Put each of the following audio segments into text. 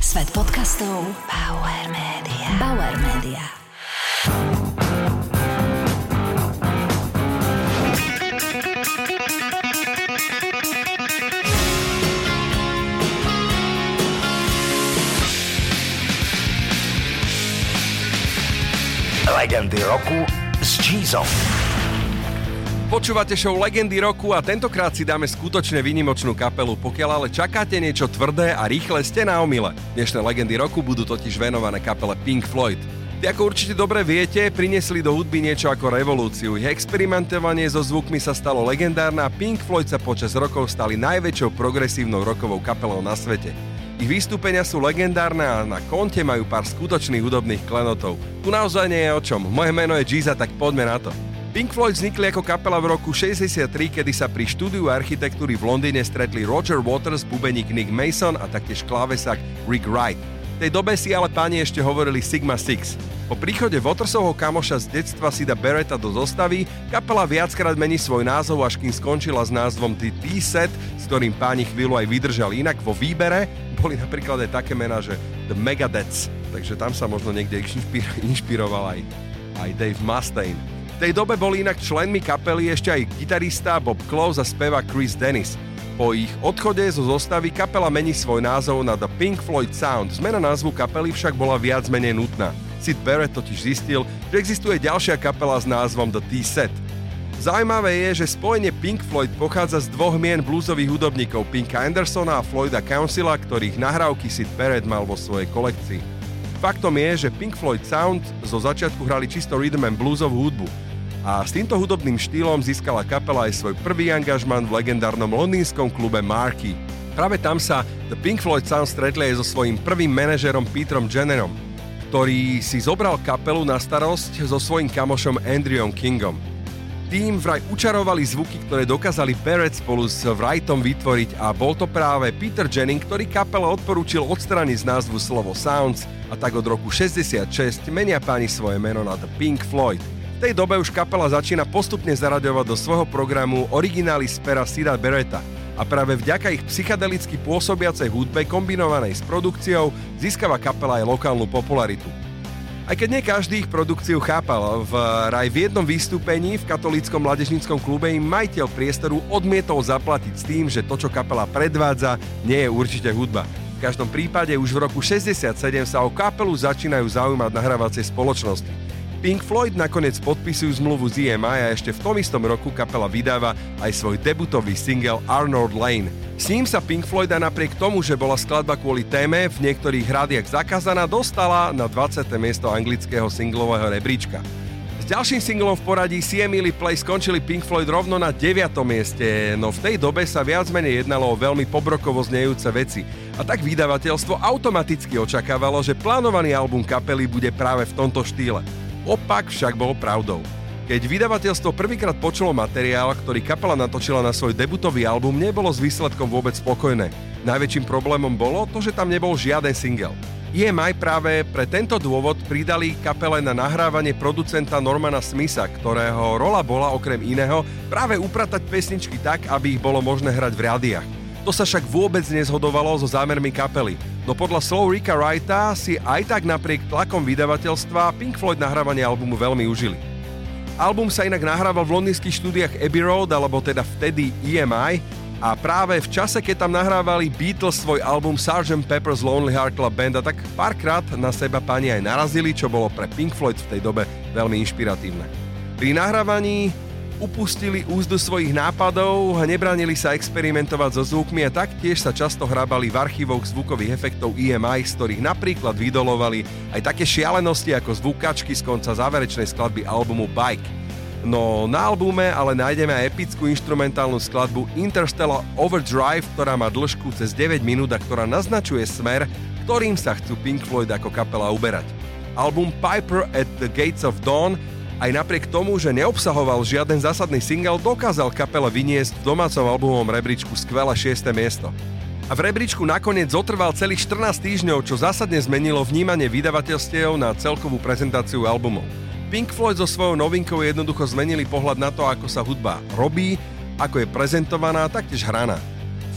Svet podcastov Bauer Media. Bauer Media. Legendy roku s Cheezom. Počúvate show Legendy roku a tentokrát si dáme skutočne výnimočnú kapelu. Pokiaľ ale čakáte niečo tvrdé a rýchle, ste na omyle. Dnešné Legendy roku budú totiž venované kapele Pink Floyd. Ty, ako určite dobre viete, priniesli do hudby niečo ako revolúciu. Ich experimentovanie so zvukmi sa stalo legendárne a Pink Floyd sa počas rokov stali najväčšou progresívnou rockovou kapelou na svete. Ich vystúpenia sú legendárne a na konte majú pár skutočných hudobných klenotov. Tu naozaj nie je o čom. Moje meno je Cheeza, tak poďme na to. Pink Floyd vznikli ako kapela v roku 63, kedy sa pri štúdiu architektúry v Londýne stretli Roger Waters, bubeník Nick Mason a taktiež klávesák Rick Wright. V tej dobe si ale páni ešte hovorili Sigma Six. Po príchode Watersovho kamoša z detstva Sida Barretta do zostavy, kapela viackrát mení svoj názov, až kým skončila s názvom The T-Set, s ktorým páni chvíľu aj vydržali. Inak vo výbere boli napríklad aj také mená, že The Megadeths, takže tam sa možno niekde inšpiroval aj Dave Mustaine. V tej dobe boli inak členmi kapely ešte aj gitarista Bob Close a spevák Chris Dennis. Po ich odchode zo zostavy kapela mení svoj názov na The Pink Floyd Sound. Zmena názvu kapely však bola viac menej nutná. Sid Barrett totiž zistil, že existuje ďalšia kapela s názvom The T-Set. Zaujímavé je, že spojenie Pink Floyd pochádza z dvoch mien bluesových hudobníkov Pinka Andersona a Floyda Councila, ktorých nahrávky Sid Barrett mal vo svojej kolekcii. Faktom je, že Pink Floyd Sound zo začiatku hrali čisto rhythm and bluesovú hudbu. A s týmto hudobným štýlom získala kapela aj svoj prvý angažman v legendárnom londýnskom klube Marquee. Práve tam sa The Pink Floyd Sound stretli aj so svojím prvým manažérom Peterom Jennerom, ktorý si zobral kapelu na starosť so svojím kamošom Andrewom Kingom. Tým vraj učarovali zvuky, ktoré dokázali Barrett spolu s Wrightom vytvoriť a bol to práve Peter Jennings, ktorý kapele odporúčil odstrániť z názvu slovo Sounds a tak od roku 66 menia páni svoje meno na The Pink Floyd. V tej dobe už kapela začína postupne zaraďovať do svojho programu originály z pera Sida Barretta a práve vďaka ich psychedelicky pôsobiacej hudbe kombinovanej s produkciou získava kapela aj lokálnu popularitu. Aj keď nie každý ich produkciu chápal, v jednom vystúpení v katolíckom mládežníckom klube im majiteľ priestoru odmietol zaplatiť s tým, že to, čo kapela predvádza, nie je určite hudba. V každom prípade už v roku 67 sa o kapelu začínajú zaujímať nahrávacie spoločnosti. Pink Floyd nakoniec podpisujú zmluvu z EMI a ešte v tom istom roku kapela vydáva aj svoj debutový single Arnold Lane. S ním sa Pink Floyd aj napriek tomu, že bola skladba kvôli téme v niektorých rádiách zakázaná, dostala na 20. miesto anglického singlového rebríčka. S ďalším singlom v poradí See Emily Play skončili Pink Floyd rovno na 9. mieste, no v tej dobe sa viac menej jednalo o veľmi pobrokovo znejúce veci. A tak vydavateľstvo automaticky očakávalo, že plánovaný album kapely bude práve v tomto štýle. Opak však bol pravdou. Keď vydavateľstvo prvýkrát počulo materiál, ktorý kapela natočila na svoj debutový album, nebolo s výsledkom vôbec spokojné. Najväčším problémom bolo to, že tam nebol žiaden single. EMI práve pre tento dôvod pridali kapele na nahrávanie producenta Normana Smitha, ktorého rola bola okrem iného práve upratať pesničky tak, aby ich bolo možné hrať v rádiách. To sa však vôbec nezhodovalo so zámermi kapely. No podľa slov Ricka Wrighta si aj tak napriek tlakom vydavateľstva Pink Floyd nahrávanie albumu veľmi užili. Album sa inak nahrával v londýnskych štúdiách Abbey Road, alebo teda vtedy EMI, a práve v čase, keď tam nahrávali Beatles svoj album Sgt. Pepper's Lonely Hearts Club Band, a tak párkrát na seba páni aj narazili, čo bolo pre Pink Floyd v tej dobe veľmi inšpiratívne. Pri nahrávaní upustili úzdu svojich nápadov, nebránili sa experimentovať so zvukmi a taktiež sa často hrábali v archívoch zvukových efektov EMI, z ktorých napríklad vydolovali aj také šialenosti ako zvuk kačky z konca záverečnej skladby albumu Bike. No na albume ale nájdeme aj epickú inštrumentálnu skladbu Interstellar Overdrive, ktorá má dĺžku cez 9 minút a ktorá naznačuje smer, ktorým sa chcú Pink Floyd ako kapela uberať. Album Piper at the Gates of Dawn aj napriek tomu, že neobsahoval žiaden zásadný single, dokázal kapela vyniesť v domácom albumovom rebríčku skvelé 6. miesto. A v rebríčku nakoniec zotrval celých 14 týždňov, čo zásadne zmenilo vnímanie vydavateľstiev na celkovú prezentáciu albumov. Pink Floyd so svojou novinkou jednoducho zmenili pohľad na to, ako sa hudba robí, ako je prezentovaná a taktiež hraná. V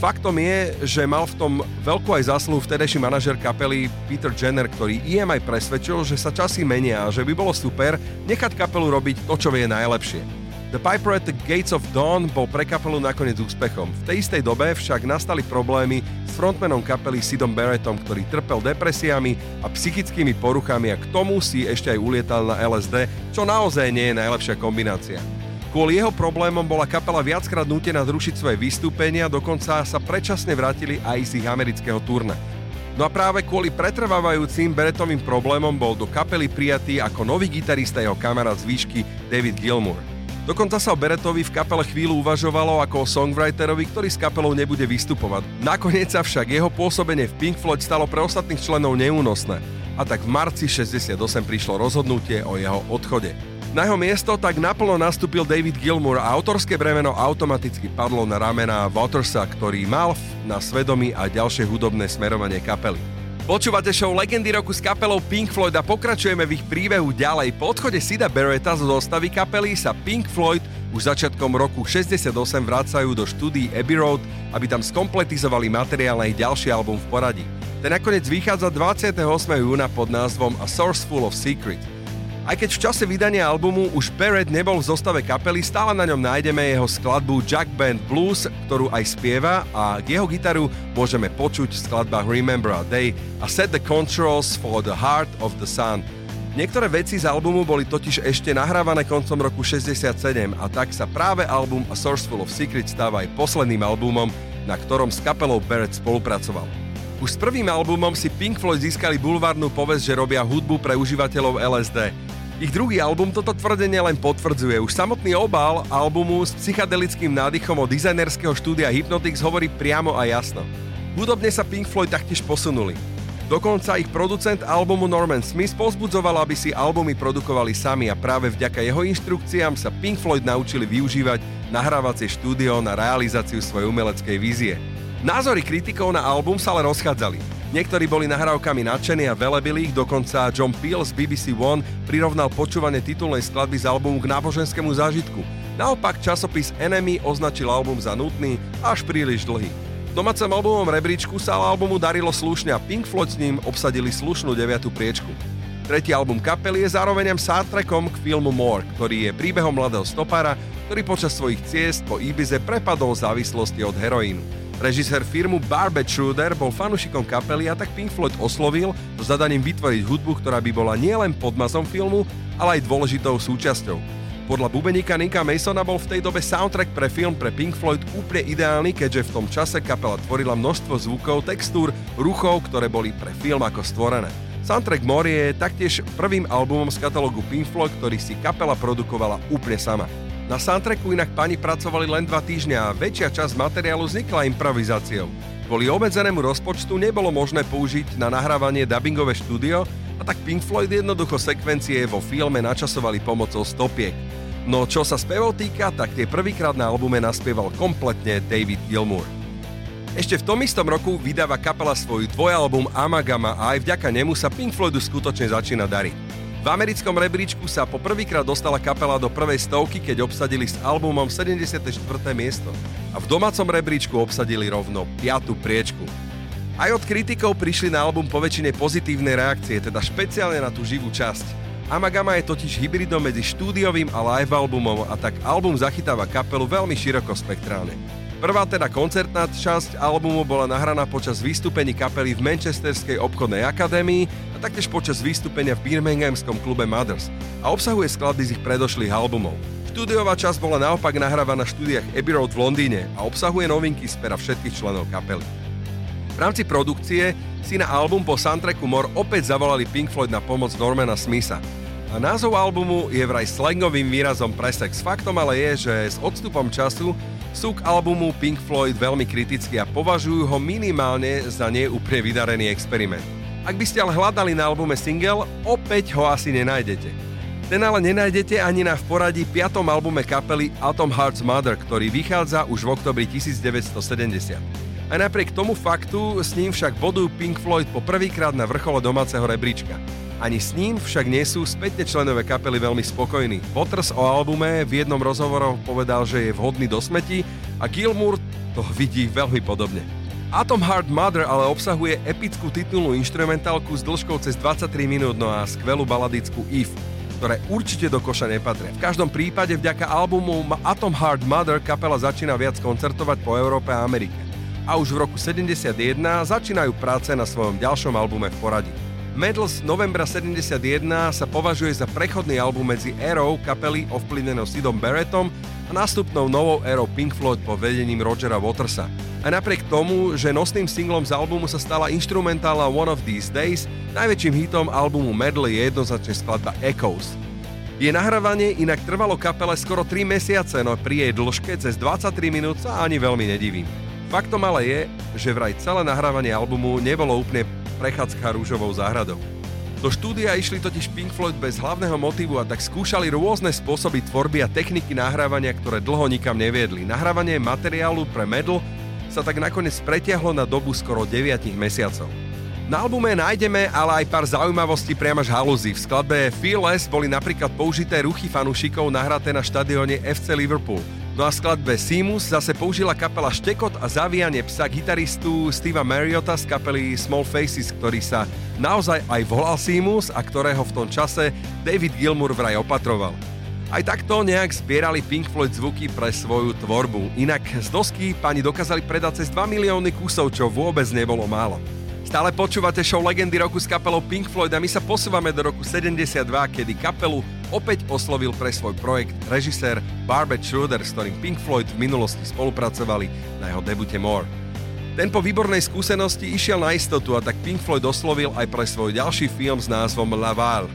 Faktom je, že mal v tom veľkú aj zásluhu vtedajší manažer kapely Peter Jenner, ktorý EMI presvedčil, že sa časy menia a že by bolo super nechať kapelu robiť to, čo vie najlepšie. The Piper at the Gates of Dawn bol pre kapelu nakoniec úspechom. V tej istej dobe však nastali problémy s frontmanom kapely Sidom Barrettom, ktorý trpel depresiami a psychickými poruchami a k tomu si ešte aj ulietal na LSD, čo naozaj nie je najlepšia kombinácia. Kvôli jeho problémom bola kapela viackrát nútená zrušiť svoje vystúpenia, dokonca sa predčasne vrátili aj z ich amerického turné. No a práve kvôli pretrvávajúcim Barrettovým problémom bol do kapely prijatý ako nový gitarista jeho kamarát z výšky David Gilmour. Dokonca sa o Barrettovi v kapele chvíľu uvažovalo ako o songwriterovi, ktorý s kapelou nebude vystupovať. Nakoniec sa však jeho pôsobenie v Pink Floyd stalo pre ostatných členov neúnosné. A tak v marci 68 prišlo rozhodnutie o jeho odchode. Na jeho miesto tak naplno nastúpil David Gilmour a autorské bremeno automaticky padlo na ramená Watersa, ktorý mal na svedomí aj ďalšie hudobné smerovanie kapely. Počúvate show Legendy roku s kapelou Pink Floyd a pokračujeme v ich príbehu ďalej. Po odchode Sida Barretta zo zostavy kapely sa Pink Floyd už začiatkom roku 68 vracajú do štúdií Abbey Road, aby tam skompletizovali materiál na ich ďalší album v poradí. Ten nakoniec vychádza 28. júna pod názvom A Source Full of Secret. Aj keď v čase vydania albumu už Barrett nebol v zostave kapely, stále na ňom nájdeme jeho skladbu Jack Band Blues, ktorú aj spieva, a k jeho gitaru môžeme počuť v skladbách Remember a Day a Set the Controls for the Heart of the Sun. Niektoré veci z albumu boli totiž ešte nahrávané koncom roku 67 a tak sa práve album A Source Full of Secret stáva aj posledným albumom, na ktorom s kapelou Barrett spolupracoval. Už s prvým albumom si Pink Floyd získali bulvárnu povesť, že robia hudbu pre užívateľov LSD. Ich druhý album toto tvrdenie len potvrdzuje. Už samotný obal albumu s psychedelickým nádychom od dizajnerského štúdia Hypnotics hovorí priamo a jasno. Hudobne sa Pink Floyd taktiež posunuli. Dokonca ich producent albumu Norman Smith povzbudzoval, aby si albumy produkovali sami a práve vďaka jeho inštrukciám sa Pink Floyd naučili využívať nahrávacie štúdio na realizáciu svojej umeleckej vízie. Názory kritikov na album sa ale rozchádzali. Niektorí boli nahrávkami nadšení a velebili ich, dokonca John Peel z BBC One prirovnal počúvanie titulnej skladby z albumu k náboženskému zážitku. Naopak časopis Enemy označil album za nutný až príliš dlhý. V domácom albumovom rebríčku sa albumu darilo slušne a Pink Floyd s ním obsadili slušnú 9. priečku. Tretí album kapely je zároveň soundtrackom k filmu More, ktorý je príbehom mladého stopára, ktorý počas svojich ciest po Ibize prepadol závislosti od heroínu. Režisér filmu Barbet Schroeder bol fanúšikom kapely a tak Pink Floyd oslovil so zadaním vytvoriť hudbu, ktorá by bola nielen podmazom filmu, ale aj dôležitou súčasťou. Podľa bubeníka Nicka Masona bol v tej dobe soundtrack pre film pre Pink Floyd úplne ideálny, keďže v tom čase kapela tvorila množstvo zvukov, textúr, ruchov, ktoré boli pre film ako stvorené. Soundtrack More je taktiež prvým albumom z katalógu Pink Floyd, ktorý si kapela produkovala úplne sama. Na soundtracku inak pani pracovali len 2 týždne a väčšia časť materiálu vznikla improvizáciou. Kvôli obmedzenému rozpočtu nebolo možné použiť na nahrávanie dubbingové štúdio a tak Pink Floyd jednoducho sekvencie vo filme načasovali pomocou stopiek. No čo sa spevov týka, tak tie prvýkrát na albume naspieval kompletne David Gilmour. Ešte v tom istom roku vydáva kapela svoj dvojalbum Amagama a aj vďaka nemu sa Pink Floydu skutočne začína dariť. V americkom rebríčku sa po prvýkrát dostala kapela do prvej stovky, keď obsadili s albumom 74. miesto. A v domácom rebríčku obsadili rovno 5. priečku. Aj od kritikov prišli na album poväčšine pozitívne reakcie, teda špeciálne na tú živú časť. Amagama je totiž hybridom medzi štúdiovým a live albumom a tak album zachytáva kapelu veľmi širokospektrálne. Prvá teda koncertná časť albumu bola nahraná počas vystúpení kapely v Manchesterskej obchodnej akadémii a taktiež počas vystúpenia v birminghamskom klube Mothers a obsahuje skladby z ich predošlých albumov. Štúdiová časť bola naopak nahrávaná v štúdiách Abbey Road v Londýne a obsahuje novinky z pera všetkých členov kapely. V rámci produkcie si na album po soundtracku More opäť zavolali Pink Floyd na pomoc Normana Smitha. A názov albumu je vraj slangovým výrazom pre sex. Faktom ale je, že s odstupom času sú k albumu Pink Floyd veľmi kritickí a považujú ho minimálne za neúplne vydarený experiment. Ak by ste ale hľadali na albume single, opäť ho asi nenájdete. Ten ale nenájdete ani na v poradí 5. albume kapely Atom Heart's Mother, ktorý vychádza už v októbri 1970. Aj napriek tomu faktu s ním však bodujú Pink Floyd po prvýkrát na vrchole domáceho rebríčka. Ani s ním však nie sú spätne členové kapely veľmi spokojní. Waters o albume v jednom rozhovore povedal, že je vhodný do smeti a Gilmour to vidí veľmi podobne. Atom Heart Mother ale obsahuje epickú titulnú inštrumentálku s dĺžkou cez 23 minút, no a skvelú baladickú If, ktoré určite do koša nepatria. V každom prípade vďaka albumu Atom Heart Mother kapela začína viac koncertovať po Európe a Amerike. A už v roku 71 začínajú práce na svojom ďalšom albume v poradí. Metal z novembra 71 sa považuje za prechodný album medzi érou kapely ovplyvnenou Sidom Barrettom a nástupnou novou érou Pink Floyd pod vedením Rogera Watersa. A napriek tomu, že nosným singlom z albumu sa stala inštrumentála One of These Days, najväčším hitom albumu Metal je jednoznačne skladba Echoes. Jej nahrávanie inak trvalo kapele skoro 3 mesiace, no pri jej dĺžke cez 23 minút sa ani veľmi nedivím. Faktom ale je, že vraj celé nahrávanie albumu nebolo úplne prechádzka rúžovou záhradou. Do štúdia išli totiž Pink Floyd bez hlavného motívu a tak skúšali rôzne spôsoby tvorby a techniky nahrávania, ktoré dlho nikam neviedli. Nahrávanie materiálu pre Metal sa tak nakoniec pretiahlo na dobu skoro 9 mesiacov. Na albume nájdeme ale aj pár zaujímavostí priam až halúzy. V skladbe Fearless boli napríklad použité ruchy fanúšikov nahraté na štadióne FC Liverpool. No a v skladbe Seamus zase použila kapela štekot a zavíjanie psa gitaristu Steva Marriotta z kapely Small Faces, ktorý sa naozaj aj volal Seamus a ktorého v tom čase David Gilmour vraj opatroval. Aj takto nejak zbierali Pink Floyd zvuky pre svoju tvorbu. Inak z dosky páni dokázali predať cez 2 milióny kusov, čo vôbec nebolo málo. Stále počúvate show Legendy roku s kapelou Pink Floyd a my sa posúvame do roku 72, kedy kapelu opäť oslovil pre svoj projekt režisér Barbet Schroeder, s ktorým Pink Floyd v minulosti spolupracovali na jeho debute More. Ten po výbornej skúsenosti išiel na istotu a tak Pink Floyd oslovil aj pre svoj ďalší film s názvom Laval.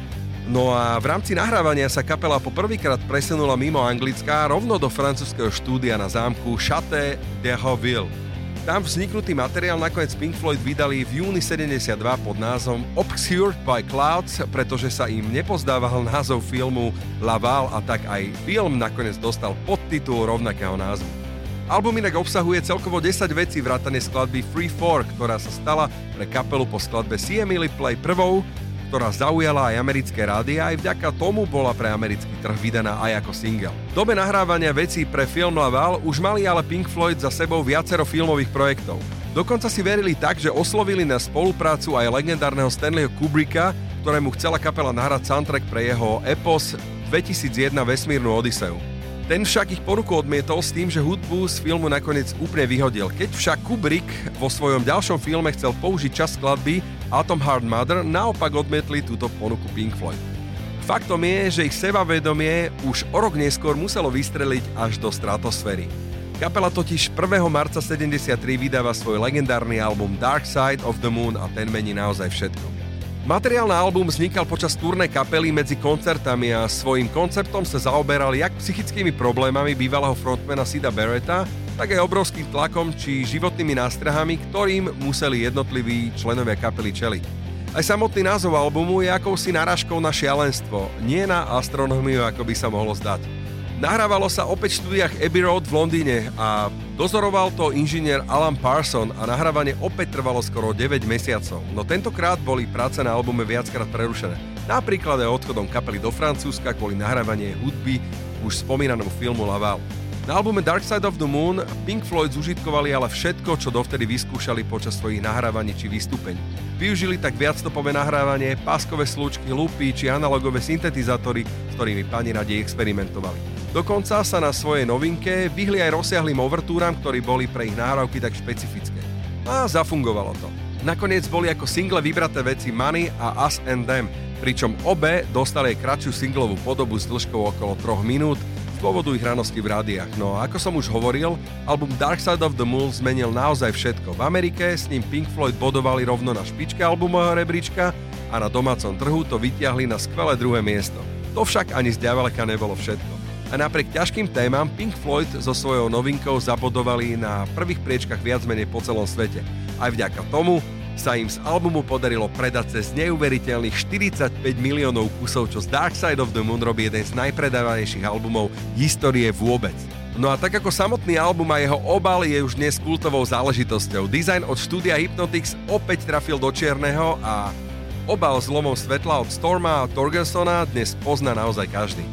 No a v rámci nahrávania sa kapela po prvýkrát presunula mimo Anglicka rovno do francúzskeho štúdia na zámku Château de Hauville. Tam vzniknutý materiál nakoniec Pink Floyd vydali v júni 72 pod názvom Obscured by Clouds, pretože sa im nepozdával názov filmu Laval a tak aj film nakoniec dostal podtitul rovnakého názvu. Album inak obsahuje celkovo 10 vecí vrátane skladby Free 4, ktorá sa stala pre kapelu po skladbe See Emily Play prvou, ktorá zaujala aj americké rádia, aj vďaka tomu bola pre americký trh vydaná aj ako single. V dobe nahrávania vecí pre film Laval už mali ale Pink Floyd za sebou viacero filmových projektov. Dokonca si verili tak, že oslovili na spoluprácu aj legendárneho Stanleyho Kubricka, ktorému chcela kapela nahrať soundtrack pre jeho epos 2001 Vesmírnu Odyseu. Ten však ich ponuku odmietol s tým, že hudbu z filmu nakoniec úplne vyhodil. Keď však Kubrick vo svojom ďalšom filme chcel použiť časť skladby Atom Heart Mother, naopak odmietli túto ponuku Pink Floyd. Faktom je, že ich sebavedomie už o rok neskôr muselo vystreliť až do stratosféry. Kapela totiž 1. marca 73 vydáva svoj legendárny album Dark Side of the Moon a ten mení naozaj všetko. Materiál na album vznikal počas turné kapely medzi koncertami a svojím konceptom sa zaoberal jak psychickými problémami bývalého frontmana Sida Barretta, tak aj obrovským tlakom či životnými nástrahami, ktorým museli jednotliví členovia kapely čeliť. Aj samotný názov albumu je akousi narážkou na šialenstvo, nie na astronómiu, ako by sa mohlo zdať. Nahrávalo sa opäť v štúdiách Abbey Road v Londýne a dozoroval to inžinier Alan Parson a nahrávanie opäť trvalo skoro 9 mesiacov, no tentokrát boli práce na albume viackrát prerušené. Napríklad aj odchodom kapely do Francúzska kvôli nahrávanie hudby už spomínanému filmu Laval. Na albume Dark Side of the Moon Pink Floyd zužitkovali ale všetko, čo dovtedy vyskúšali počas svojich nahrávaní či vystúpení. Využili tak viacstopové nahrávanie, páskové slúčky, loopy či analogové syntetizátory, s ktorými páni radi experimentovali. Dokonca sa na svojej novinke vyhli aj rozsiahlým overtúram, ktorí boli pre ich nahrávky tak špecifické. A zafungovalo to. Nakoniec boli ako single vybraté veci Money a Us and Them, pričom obe dostali aj kratšiu singlovú podobu s dĺžkou okolo 3 minút z dôvodu ich ranosti v rádiách. No a ako som už hovoril, album Dark Side of the Moon zmenil naozaj všetko. V Amerike s ním Pink Floyd bodovali rovno na špičke albumového rebríčka a na domácom trhu to vytiahli na skvelé 2. miesto. To však ani zďaleka nebolo všetko. A napriek ťažkým témam Pink Floyd so svojou novinkou zabodovali na prvých priečkach viac menej po celom svete. Aj vďaka tomu sa im z albumu podarilo predať cez neuveriteľných 45 miliónov kusov, čo z Dark Side of the Moon robí jeden z najpredávanejších albumov histórie vôbec. No a tak ako samotný album a jeho obal je už dnes kultovou záležitosťou. Design od štúdia Hypnotics opäť trafil do čierneho a obal s lomom svetla od Storma a Torgelsona dnes pozná naozaj každý.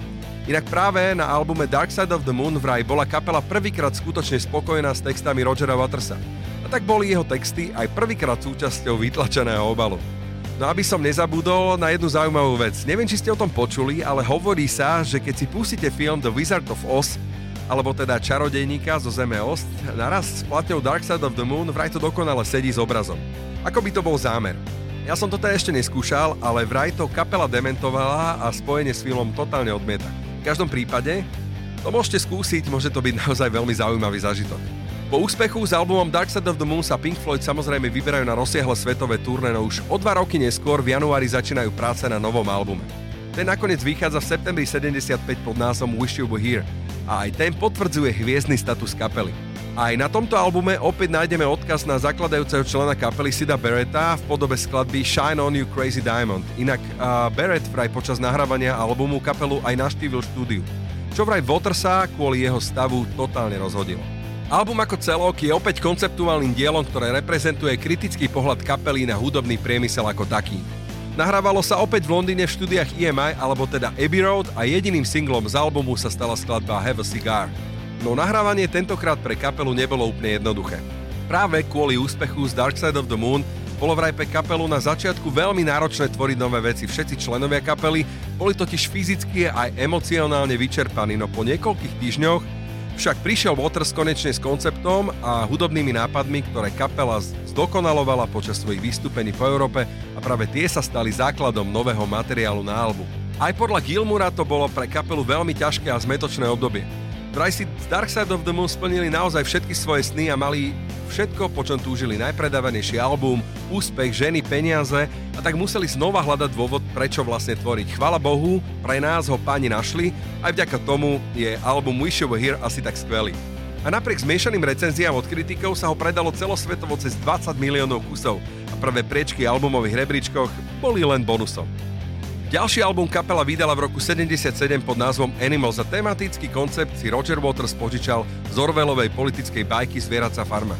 Inak práve na albume Dark Side of the Moon vraj bola kapela prvýkrát skutočne spokojná s textami Rogera Watersa. A tak boli jeho texty aj prvýkrát súčasťou vytlačeného obalu. No aby som nezabudol na jednu zaujímavú vec. Neviem, či ste o tom počuli, ale hovorí sa, že keď si pustíte film The Wizard of Oz, alebo teda Čarodejníka zo Zeme Oz, naraz s platňou Dark Side of the Moon vraj to dokonale sedí s obrazom. Ako by to bol zámer. Ja som to teda ešte neskúšal, ale vraj to kapela dementovala a spojenie s filmom totálne odmieta. V každom prípade, to môžete skúsiť, môže to byť naozaj veľmi zaujímavý zážitok. Po úspechu s albumom Dark Side of the Moon sa Pink Floyd samozrejme vyberajú na rozsiahle svetové turné, no už o 2 roky neskôr v januári začínajú práce na novom albume. Ten nakoniec vychádza v septembri 75 pod názvom Wish You Were Here a aj ten potvrdzuje hviezdny status kapely. Aj na tomto albume opäť nájdeme odkaz na zakladajúceho člena kapely Sida Barretta v podobe skladby Shine On You Crazy Diamond. Inak Barrett vraj počas nahrávania albumu kapelu aj navštívil štúdiu, čo vraj Watersa kvôli jeho stavu totálne rozhodilo. Album ako celok je opäť konceptuálnym dielom, ktoré reprezentuje kritický pohľad kapely na hudobný priemysel ako taký. Nahrávalo sa opäť v Londýne v štúdiách EMI alebo teda Abbey Road a jediným singlom z albumu sa stala skladba Have a Cigar. No nahrávanie tentokrát pre kapelu nebolo úplne jednoduché. Práve kvôli úspechu z Dark Side of the Moon bolo vraj pre kapelu na začiatku veľmi náročné tvoriť nové veci. Všetci členovia kapely boli totiž fyzicky aj emocionálne vyčerpaní, no po niekoľkých týždňoch však prišiel Waters konečne s konceptom a hudobnými nápadmi, ktoré kapela zdokonalovala počas svojich vystúpení po Európe a práve tie sa stali základom nového materiálu na album. Aj podľa Gilmoura to bolo pre kapelu veľmi ťažké a zmätočné obdobie. Vraj si z Dark Side of the Moon splnili naozaj všetky svoje sny a mali všetko, po čom túžili: najpredávanejší album, úspech, ženy, peniaze, a tak museli znova hľadať dôvod, prečo vlastne tvoriť. Chvala Bohu, pre nás ho páni našli, aj vďaka tomu je album Wish You Were Here asi tak skvelý. A napriek zmiešaným recenziám od kritikov sa ho predalo celosvetovo cez 20 miliónov kusov a prvé priečky albumových rebríčkoch boli len bonusom. Ďalší album kapela vydala v roku 77 pod názvom Animals a tematický koncept si Roger Waters požičal z Orwellovej politickej bajky Zvieracia farma.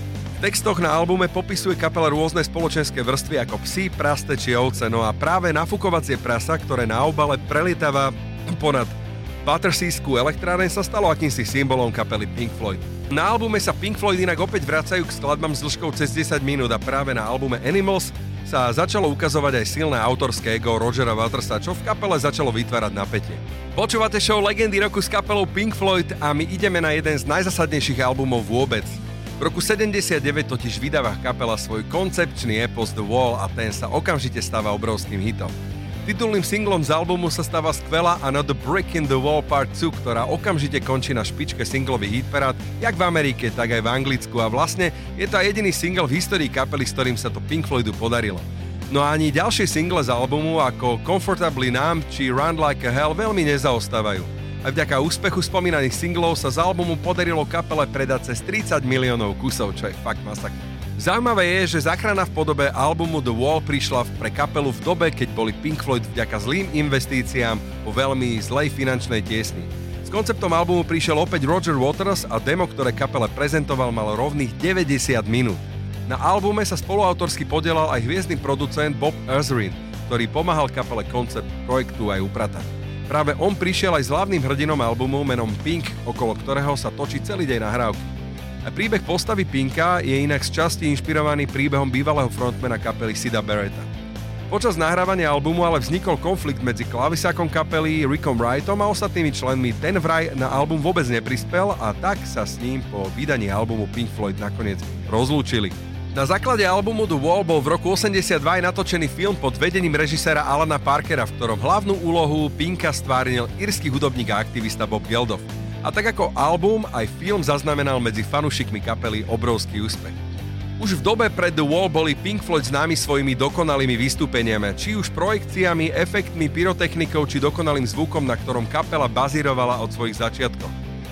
V textoch na albume popisuje kapela rôzne spoločenské vrstvy ako psi, praste či ovce, no a práve nafukovacie prasa, ktoré na obale prelietáva ponad Batterseaskú elektráreň, sa stalo akýmsi symbolom kapely Pink Floyd. Na albume sa Pink Floyd inak opäť vracajú k skladbám s dĺžkou cez 10 minút a práve na albume Animals sa začalo ukazovať aj silné autorské ego Rogera Watersa, čo v kapele začalo vytvárať napätie. Počúvate show Legendy roku s kapelou Pink Floyd a my ideme na jeden z najzasadnejších albumov vôbec. V roku 79 totiž vydáva kapela svoj koncepčný epos The Wall a ten sa okamžite stáva obrovským hitom. Titulným singlom z albumu sa stáva skvelá Another Brick in the Wall Part 2, ktorá okamžite končí na špičke singlových hitparád, jak v Amerike, tak aj v Anglicku, a vlastne je to aj jediný single v histórii kapely, s ktorým sa to Pink Floydu podarilo. No a ani ďalšie single z albumu ako Comfortably Numb či Run Like a Hell veľmi nezaostávajú. Aj vďaka úspechu spomínaných singlov sa z albumu podarilo kapele predať cez 30 miliónov kusov, čo je fakt masaker. Zaujímavé je, že záchrana v podobe albumu The Wall prišla pre kapelu v dobe, keď boli Pink Floyd vďaka zlým investíciám vo veľmi zlej finančnej tiesni. S konceptom albumu prišiel opäť Roger Waters a demo, ktoré kapele prezentoval, malo rovných 90 minút. Na albume sa spoluautorsky podielal aj hviezdny producent Bob Ezrin, ktorý pomáhal kapele koncept projektu aj upratať. Práve on prišiel aj s hlavným hrdinom albumu menom Pink, okolo ktorého sa točí celý deň nahrávky. A príbeh postavy Pinka je inak z časti inšpirovaný príbehom bývalého frontmana kapely Sida Barretta. Počas nahrávania albumu ale vznikol konflikt medzi klavisákom kapely Rickom Wrightom a ostatnými členmi. Ten vraj na album vôbec neprispel a tak sa s ním po vydaní albumu Pink Floyd nakoniec rozlúčili. Na základe albumu The Wall bol v roku 82 aj natočený film pod vedením režiséra Alana Parkera, v ktorom hlavnú úlohu Pinka stvárnil írsky hudobník a aktivista Bob Geldof. A tak ako album, aj film zaznamenal medzi fanúšikmi kapely obrovský úspech. Už v dobe pred The Wall boli Pink Floyd známi svojimi dokonalými vystúpeniami, či už projekciami, efektmi, pyrotechnikou, či dokonalým zvukom, na ktorom kapela bazírovala od svojich začiatkov.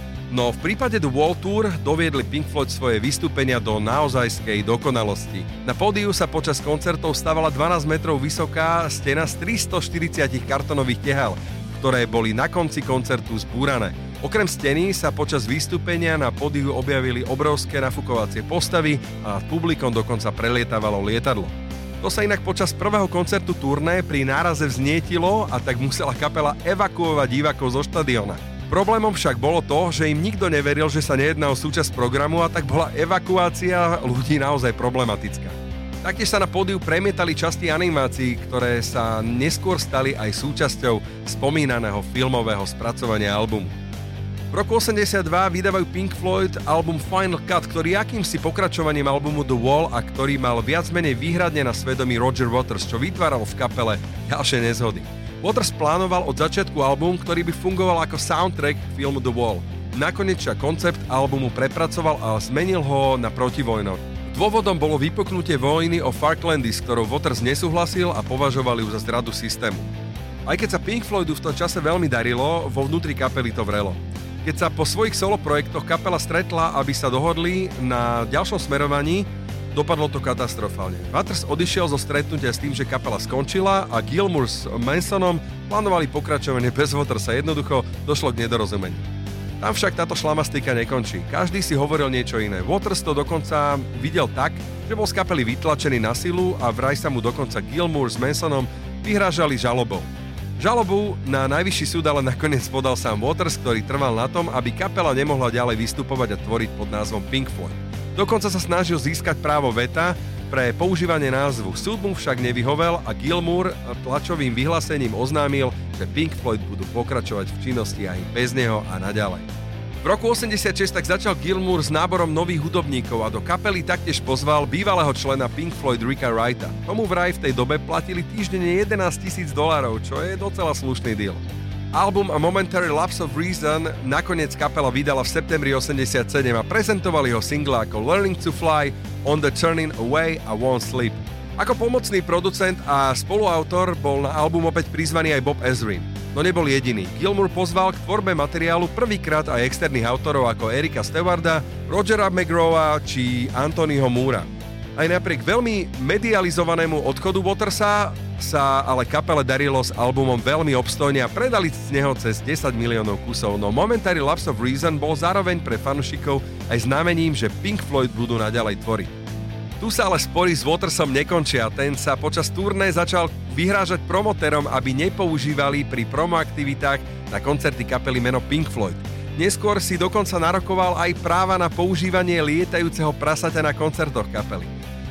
No v prípade The Wall Tour doviedli Pink Floyd svoje vystúpenia do naozajskej dokonalosti. Na pódiu sa počas koncertov stavala 12 metrov vysoká stena z 340 kartonových tehál, ktoré boli na konci koncertu zbúrané. Okrem steny sa počas vystúpenia na pódiu objavili obrovské nafukovacie postavy a nad publikom dokonca prelietávalo lietadlo. To sa inak počas prvého koncertu turné pri náraze vznietilo a tak musela kapela evakuovať divákov zo štadióna. Problémom však bolo to, že im nikto neveril, že sa nejedná o súčasť programu a tak bola evakuácia ľudí naozaj problematická. Taktiež sa na pódiu premietali časti animácií, ktoré sa neskôr stali aj súčasťou spomínaného filmového spracovania albumu. V roku 82 vydávajú Pink Floyd album Final Cut, ktorý je akýmsi pokračovaním albumu The Wall a ktorý mal viac menej výhradne na svedomí Roger Waters, čo vytváral v kapele ďalšie nezhody. Waters plánoval od začiatku album, ktorý by fungoval ako soundtrack k filmu The Wall. Nakoniec však koncept albumu prepracoval a zmenil ho na protivojnov. Dôvodom bolo vypuknutie vojny o Falklandy, s ktorou Waters nesúhlasil a považovali ju za zradu systému. Aj keď sa Pink Floydu v tom čase veľmi darilo, vo vnútri kapely to vrelo. Keď sa po svojich solo projektoch kapela stretla, aby sa dohodli na ďalšom smerovaní, dopadlo to katastrofálne. Waters odišiel zo stretnutia s tým, že kapela skončila a Gilmour s Mansonom plánovali pokračovanie bez Watersa, jednoducho došlo k nedorozumeniu. Tam však táto šlamastika nekončí. Každý si hovoril niečo iné. Waters to dokonca videl tak, že bol z kapely vytlačený na silu a vraj sa mu dokonca Gilmour s Mansonom vyhrážali žalobou. Žalobu na najvyšší súd ale nakoniec podal sám Waters, ktorý trval na tom, aby kapela nemohla ďalej vystupovať a tvoriť pod názvom Pink Floyd. Dokonca sa snažil získať právo veta pre používanie názvu. Súd mu však nevyhovel a Gilmour tlačovým vyhlásením oznámil, že Pink Floyd budú pokračovať v činnosti aj bez neho a naďalej. V roku 86 tak začal Gilmour s náborom nových hudobníkov a do kapely taktiež pozval bývalého člena Pink Floyd Ricka Wrighta. Tomu vraj v tej dobe platili týždenne $11,000, čo je docela slušný deal. Album A Momentary Lapse of Reason nakoniec kapela vydala v septembri 87 a prezentovali ho single ako Learning to Fly, On the Turning Away a Won't Sleep. Ako pomocný producent a spoluautor bol na album opäť prizvaný aj Bob Ezrin. No nebol jediný. Gilmour pozval k tvorbe materiálu prvýkrát aj externých autorov ako Erika Stewarda, Rogera McGrawa či Anthonyho Moora. Aj napriek veľmi medializovanému odchodu Watersa sa ale kapele darilo s albumom veľmi obstojne a predali z neho cez 10 miliónov kusov, no Momentary Lapse of Reason bol zároveň pre fanúšikov aj znamením, že Pink Floyd budú naďalej tvoriť. Tu sa ale spory s Watersom nekončia, ten sa počas turné začal vyhrážať promotérom, aby nepoužívali pri promoaktivitách na koncerty kapely meno Pink Floyd. Neskôr si dokonca narokoval aj práva na používanie lietajúceho prasaťa na koncertoch kapely.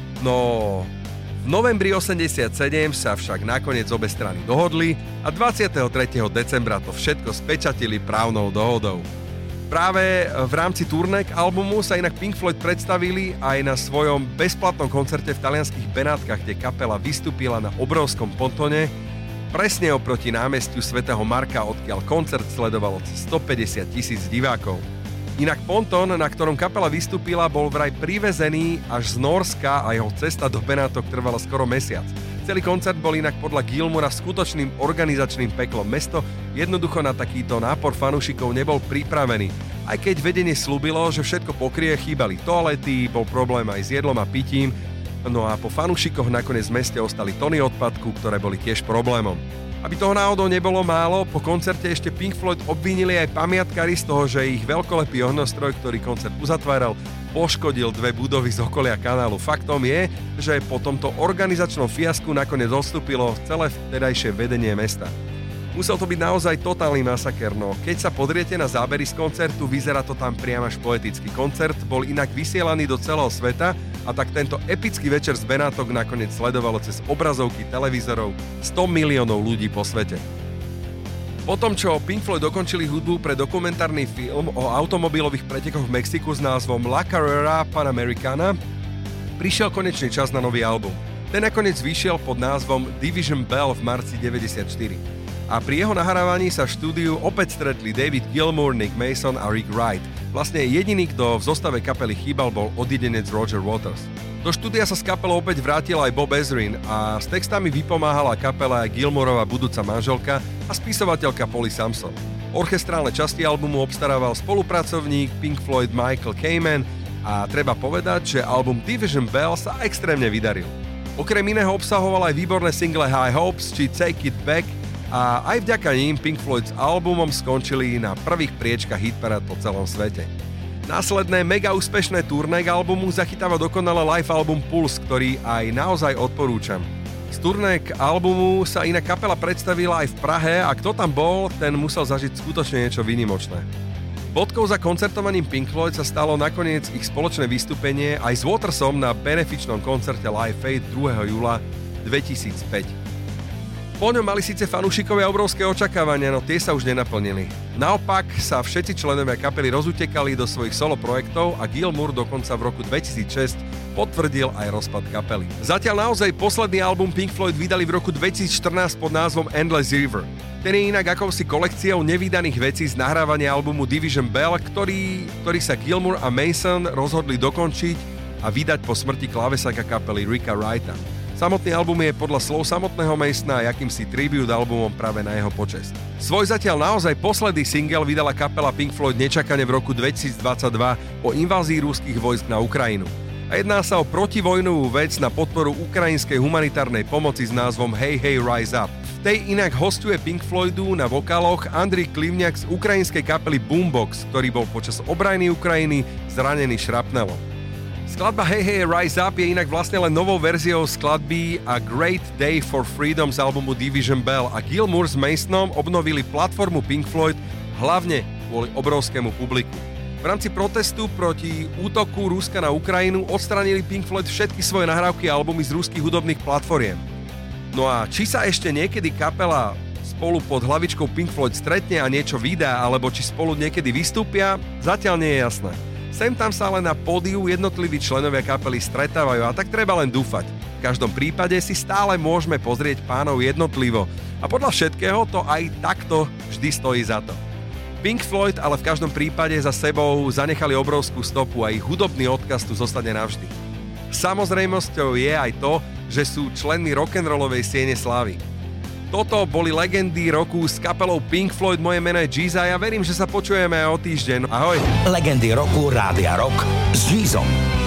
No, v novembri 87 sa však nakoniec obe strany dohodli a 23. decembra to všetko spečatili právnou dohodou. Práve v rámci turné k albumu sa inak Pink Floyd predstavili aj na svojom bezplatnom koncerte v talianskych Benátkach, kde kapela vystúpila na obrovskom pontone presne oproti námestiu svätého Marka, odkiaľ koncert sledovalo cez 150,000 divákov. Inak pontón, na ktorom kapela vystúpila, bol vraj privezený až z Nórska a jeho cesta do Benátok trvala skoro mesiac. Celý koncert bol inak podľa Gilmoura skutočným organizačným peklom. Mesto jednoducho na takýto nápor fanúšikov nebol pripravený. Aj keď vedenie slúbilo, že všetko pokrie, chýbali toalety, bol problém aj s jedlom a pitím, no a po fanúšikoch nakoniec v meste ostali tony odpadku, ktoré boli tiež problémom. Aby toho náhodou nebolo málo, po koncerte ešte Pink Floyd obvinili aj pamiatkári z toho, že ich veľkolepý ohňostroj, ktorý koncert uzatváral, poškodil dve budovy z okolia kanálu. Faktom je, že po tomto organizačnom fiasku nakoniec odstúpilo celé vtedajšie vedenie mesta. Musel to byť naozaj totálny masaker, no keď sa pozriete na zábery z koncertu, vyzerá to tam priam až poetický. Koncert bol inak vysielaný do celého sveta a tak tento epický večer z Benátok nakoniec sledovalo cez obrazovky televízorov 100 miliónov ľudí po svete. Potom, čo Pink Floyd dokončili hudbu pre dokumentárny film o automobilových pretekoch v Mexiku s názvom La Carrera Panamericana, prišiel konečný čas na nový album. Ten nakoniec vyšiel pod názvom Division Bell v marci 1994. A pri jeho nahrávaní sa v štúdiu opäť stretli David Gilmour, Nick Mason a Rick Wright. Vlastne jediný, kto v zostave kapely chýbal, bol odjedenec Roger Waters. Do štúdia sa s kapelou opäť vrátil aj Bob Ezrin a s textami vypomáhala kapela aj Gilmourova budúca manželka a spisovateľka Polly Samson. Orchestrálne časti albumu obstarával spolupracovník Pink Floyd Michael Kamen a treba povedať, že album Division Bell sa extrémne vydaril. Okrem iného obsahoval aj výborné single High Hopes či Take It Back, a aj vďaka ním Pink Floyd s albumom skončili na prvých priečkach hitparád po celom svete. Následné mega úspešné turné k albumu zachytáva dokonale live album Pulse, ktorý aj naozaj odporúčam. Z turné k albumu sa iná kapela predstavila aj v Prahe a kto tam bol, ten musel zažiť skutočne niečo výnimočné. Bodkou za koncertovaním Pink Floyd sa stalo nakoniec ich spoločné vystúpenie aj s Watersom na benefičnom koncerte Live Aid 2. júla 2005. Po ňom mali síce fanúšikovia obrovské očakávania, no tie sa už nenaplnili. Naopak sa všetci členovia kapely rozutekali do svojich solo projektov a Gilmour dokonca v roku 2006 potvrdil aj rozpad kapely. Zatiaľ naozaj posledný album Pink Floyd vydali v roku 2014 pod názvom Endless River. Ten je inak akousi kolekciou nevydaných vecí z nahrávania albumu Division Bell, ktorý sa Gilmour a Mason rozhodli dokončiť a vydať po smrti klávesaka kapely Ricka Wrighta. Samotný album je podľa slov samotného Masona akýmsi tribute albumom práve na jeho počesť. Svoj zatiaľ naozaj posledný single vydala kapela Pink Floyd nečakane v roku 2022 po invázii ruských vojsk na Ukrajinu. A jedná sa o protivojnovú vec na podporu ukrajinskej humanitárnej pomoci s názvom Hey Hey Rise Up. V tej inak hosťuje Pink Floydu na vokáloch Andrej Klivňák z ukrajinskej kapely Boombox, ktorý bol počas obrany Ukrajiny zranený šrapnelom. Skladba Hey Hey Rise Up je inak vlastne len novou verziou skladby A Great Day for Freedom z albumu Division Bell a Gilmour s Masonom obnovili platformu Pink Floyd hlavne kvôli obrovskému publiku. V rámci protestu proti útoku Ruska na Ukrajinu odstránili Pink Floyd všetky svoje nahrávky a albumy z ruských hudobných platformiem. No a či sa ešte niekedy kapela spolu pod hlavičkou Pink Floyd stretne a niečo vydá, alebo či spolu niekedy vystúpia, zatiaľ nie je jasné. Sem tam sa ale na pódiu jednotliví členovia kapely stretávajú a tak treba len dúfať. V každom prípade si stále môžeme pozrieť pánov jednotlivo a podľa všetkého to aj takto vždy stojí za to. Pink Floyd ale v každom prípade za sebou zanechali obrovskú stopu a ich hudobný odkaz tu zostane navždy. Samozrejmosťou je aj to, že sú členmi rock'n'rollovej siene slávy. Toto boli legendy roku s kapelou Pink Floyd, moje meno je Giza a ja verím, že sa počujeme aj o týždeň. Ahoj! Legendy roku Rádia Rock s Gizom.